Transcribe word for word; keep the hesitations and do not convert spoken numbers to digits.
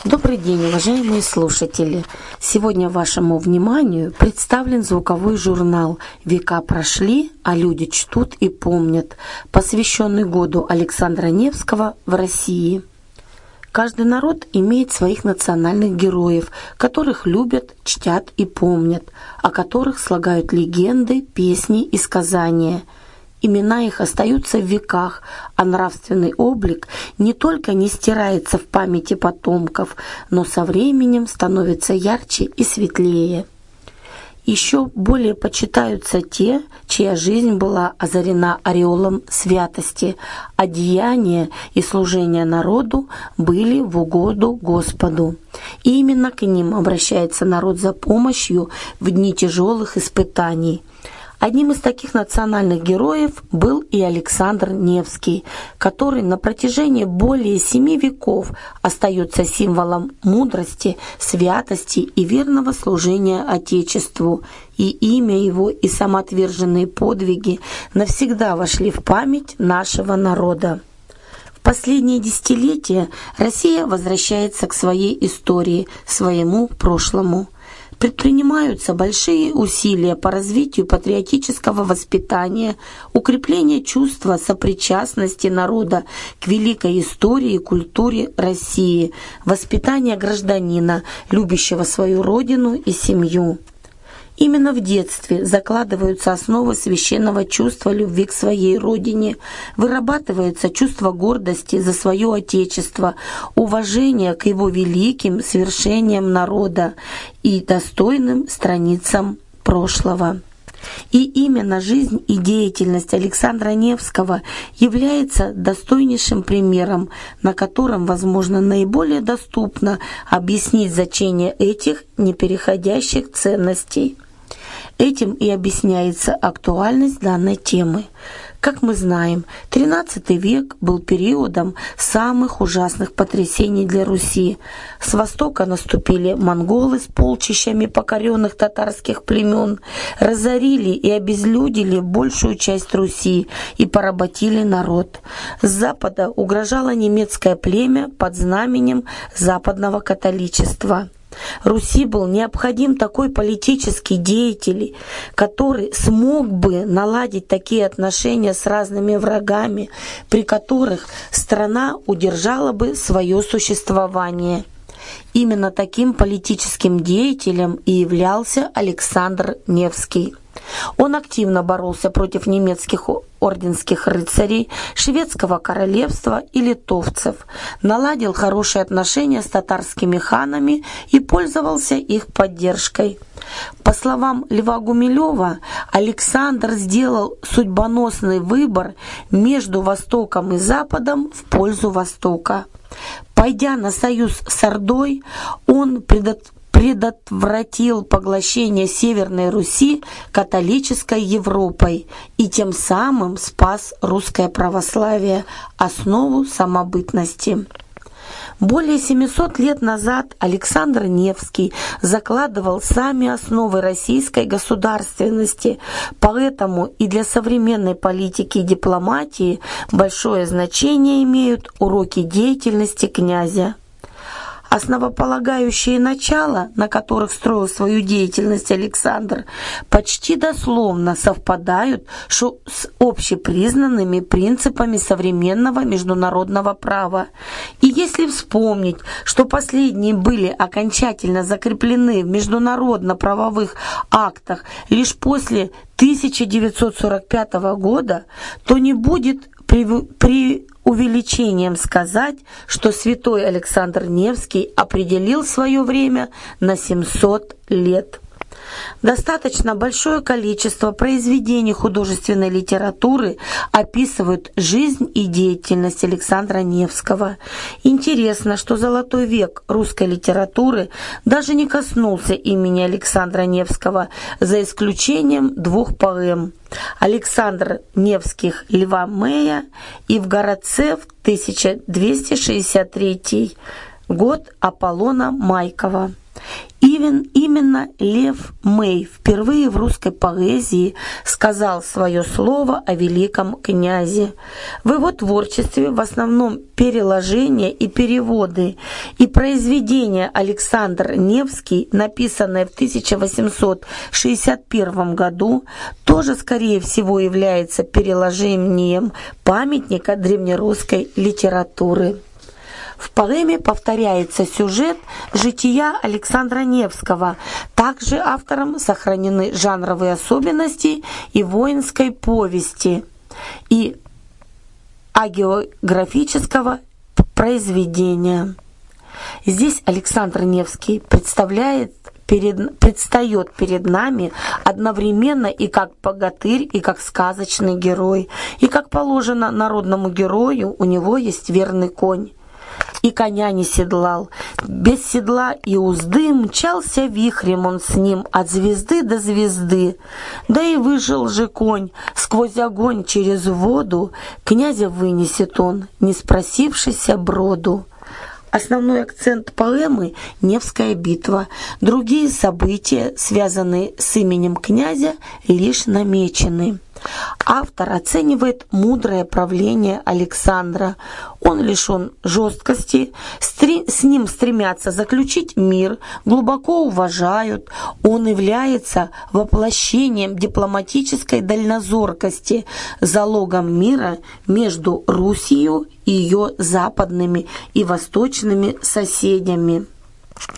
Добрый день, уважаемые слушатели! Сегодня вашему вниманию представлен звуковой журнал «Века прошли, а люди чтут и помнят», посвященный году Александра Невского в России. Каждый народ имеет своих национальных героев, которых любят, чтят и помнят, о которых слагают легенды, песни и сказания. Имена их остаются в веках, а нравственный облик не только не стирается в памяти потомков, но со временем становится ярче и светлее. Еще более почитаются те, чья жизнь была озарена ореолом святости, а деяния и служения народу были в угоду Господу. И именно к ним обращается народ за помощью в дни тяжелых испытаний. Одним из таких национальных героев был и Александр Невский, который на протяжении более семи веков остается символом мудрости, святости и верного служения Отечеству. И имя его и самоотверженные подвиги навсегда вошли в память нашего народа. В последние десятилетия Россия возвращается к своей истории, своему прошлому. Предпринимаются большие усилия по развитию патриотического воспитания, укреплению чувства сопричастности народа к великой истории и культуре России, воспитания гражданина, любящего свою родину и семью. Именно в детстве закладываются основы священного чувства любви к своей родине, вырабатывается чувство гордости за свое Отечество, уважение к его великим свершениям народа и достойным страницам прошлого. И именно жизнь и деятельность Александра Невского является достойнейшим примером, на котором, возможно, наиболее доступно объяснить значение этих непереходящих ценностей. Этим и объясняется актуальность данной темы. Как мы знаем, тринадцатый век был периодом самых ужасных потрясений для Руси. С востока наступили монголы с полчищами покоренных татарских племен, разорили и обезлюдили большую часть Руси и поработили народ. С запада угрожало немецкое племя под знаменем западного католичества. Руси был необходим такой политический деятель, который смог бы наладить такие отношения с разными врагами, при которых страна удержала бы свое существование. Именно таким политическим деятелем и являлся Александр Невский. Он активно боролся против немецких орденских рыцарей, шведского королевства и литовцев, наладил хорошие отношения с татарскими ханами и пользовался их поддержкой. По словам Льва Гумилева, Александр сделал судьбоносный выбор между Востоком и Западом в пользу Востока. Пойдя на союз с Ордой, он предотвратил предотвратил поглощение Северной Руси католической Европой и тем самым спас русское православие, основу самобытности. Более семисот лет назад Александр Невский закладывал сами основы российской государственности, поэтому и для современной политики и дипломатии большое значение имеют уроки деятельности князя. Основополагающие начала, на которых строил свою деятельность Александр, почти дословно совпадают с общепризнанными принципами современного международного права. И если вспомнить, что последние были окончательно закреплены в международно-правовых актах лишь после тысяча девятьсот сорок пятого года, то не будет при, при увеличением сказать, что святой Александр Невский определил свое время на семьсот лет. Достаточно большое количество произведений художественной литературы описывают жизнь и деятельность Александра Невского. Интересно, что золотой век русской литературы даже не коснулся имени Александра Невского, за исключением двух поэм «Александр Невских Льва Мэя» и «В городце» в тысяча двести шестьдесят третий год Аполлона Майкова. Именно Лев Мэй впервые в русской поэзии сказал свое слово о великом князе. В его творчестве в основном переложения и переводы, и произведение Александр Невский, написанное в тысяча восемьсот шестьдесят первом году, тоже, скорее всего, является переложением памятника древнерусской литературы. В поэме повторяется сюжет жития Александра Невского. Также автором сохранены жанровые особенности и воинской повести, и агеографического произведения. Здесь Александр Невский представляет Перед, предстает перед нами одновременно и как богатырь, и как сказочный герой. И как положено народному герою, у него есть верный конь. И коня не седлал, без седла и узды мчался вихрем он с ним от звезды до звезды. Да и выжил же конь сквозь огонь через воду, князя вынесет он, не спросившийся броду. Основной акцент поэмы – Невская битва. Другие события, связанные с именем князя, лишь намечены. Автор оценивает мудрое правление Александра. Он лишен жесткости, с ним стремятся заключить мир, глубоко уважают. Он является воплощением дипломатической дальнозоркости, залогом мира между Русью и ее западными и восточными соседями.